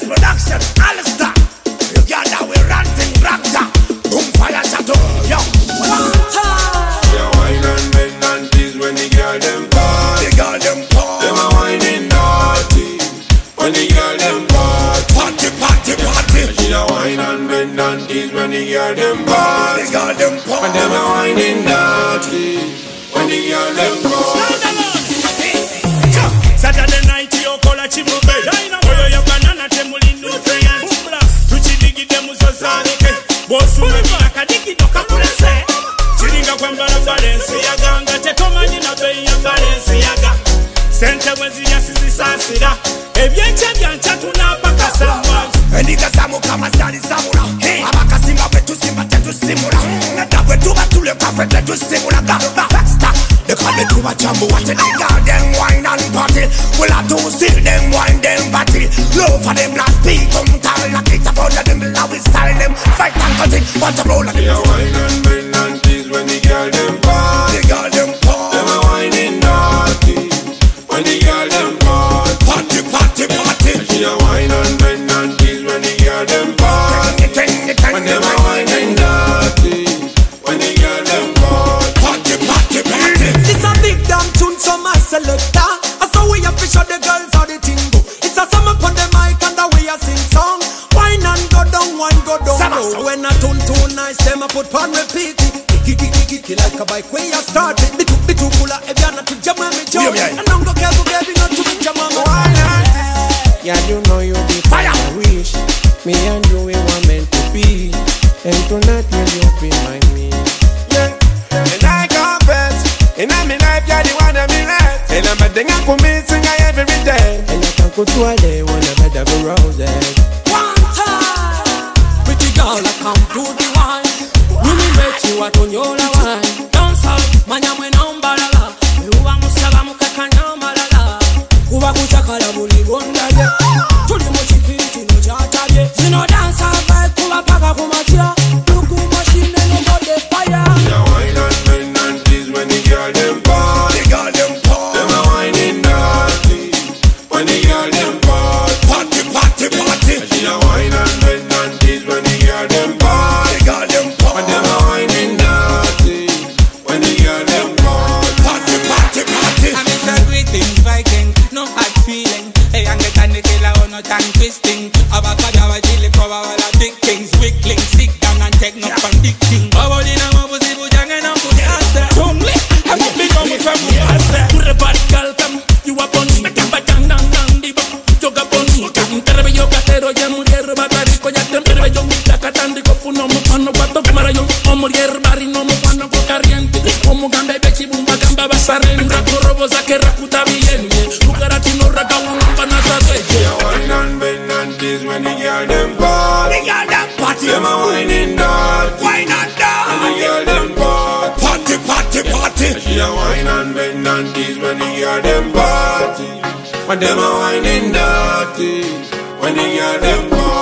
production, Alistair. You got that we ranting raptor. Boom fire tattoo, yo. One time. You wine and bend and tease when the girl them part. The girl them part. Them a whining naughty when the girl them part. Party, party, party. She a wine and bend and tease when the girl them part. The girl them part. And them a whining naughty when the girl them part. Saturday night yo kola chimube. Oyo ya banana temuli nutrients. Tuchidigi demu sosarike. Bosu mebila kadigi doka kulese. Chiringa kwembala Balenciaga. Nga tekomanyi na bei ya Balenciaga. Sente wezi ya sisi sasira. Ebyenche byancha tunapaka samwa. Endiga samu kama stari samura. Abaka simba wetu simba tetu simura. Nadabwe tuba tule kafe tetu simura. Gaba basta. They call me to a jumbo. What the girl them wine and party. Well I do see them wine them party. Love for them last beat. Tall like it about them. Love is style them. Fight and cut it. What a roll of them. You wine and bend and tease when the girl them part. The girl them part. Them a whining naughty when the girl them part. Party, party, party. She a wine and bend and tease when the girl them part. When them a whining naughty when the girl them part. Party, party, party. It's a big damn tune, so my selector. I saw we have to show the girls how the thing go. It's a sum upon the mic and the way I sing song. Wine and go down, wine go down. So when I tune too nice, them I put on repeat. Kick like a bike where you start it. Be too cooler, if you're not to jam on me, jump. And don't go careful, baby, not to be jam on me. Yeah, you know you the fire wish. Me and you we were meant to be. And tonight will you be my me? Yeah. And I confess, in my life you're the one that me like. And I'm a thing I could miss every day. And I can go to a day when I've had the roses. One time, pretty girl, I come to the wine. Really make you a tonyola wine. Dance out, manya mwena umbalala. Uwa musaba mukakanya malala. Kuba kuchakala muli gonda ye. Tuli mochipiri chino chataje. Zino dance out, vibe kuba paka kumachia. Luku machine no body fire. You wine and bend and tease when the girl them part. The girl them part. Them a whining naughty when the girl them part. Party, party, party. She a wine and bend and tease when the girl them part. The girl them part. And them a whining naughty when the girl them part. Party, party, party. I'm in a greeting, Viking, no hard feeling. Hey, I'm getting the killer on no tongue twisting. About what I chili cover all the big things. Wiggling, sit down and take no convicting. About in a mabuzi bujang and I'm putting answer. Tongue I'm not big on with my answer. Put a body come, you up on me. Bajang dang dang di ba. Joga on me. Terbe yo katero ya murier bakari ko ya terbe yo mita katandi ko funo mo pano pato kamara yo o murier bari no mo pano ko caliente. Como gamba bechi bumba gamba basaren rapo robo zake rakuta bien. Lugarati no raka uno panasa de. You wine and bend and tease when the girl them part. The girl them party. Them a whining naughty Wine and when the down. girl them part. Party, party, party. She a wine and bend and tease when the girl them party. When them a whining naughty when the girl them part.